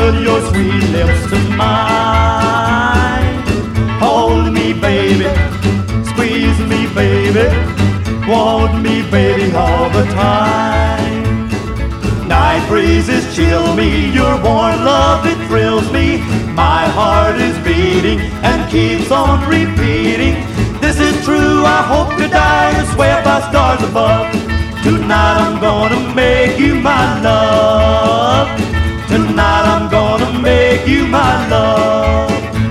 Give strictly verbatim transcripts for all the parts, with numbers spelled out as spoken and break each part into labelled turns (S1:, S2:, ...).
S1: put your sweet lips to mine. Hold me, baby, squeeze me, baby, want me, baby, all the time. Night breezes chill me, your warm love, it thrills me. My heart is beating and keeps on repeating. This is true, I hope to die or swear by stars above. Tonight I'm gonna make you my love. Tonight I'm gonna make you my love.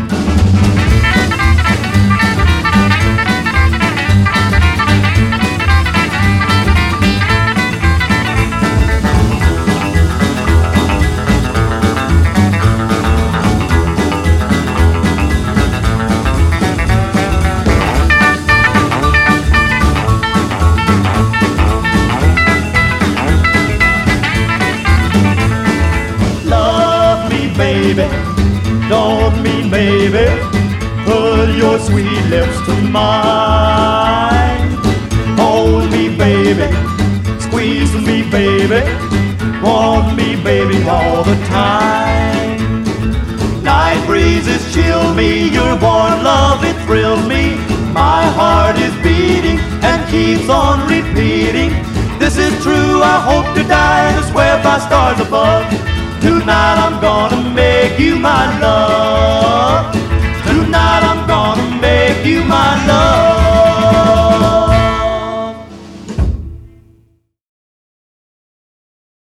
S1: Baby, don't mean baby, put your sweet lips to mine. Hold me, baby, squeeze me, baby, want me, baby, all the time. Night breezes chill me, your warm love, it thrills me. My heart is beating and keeps on repeating. This is true, I hope to die and swear by stars above. Tonight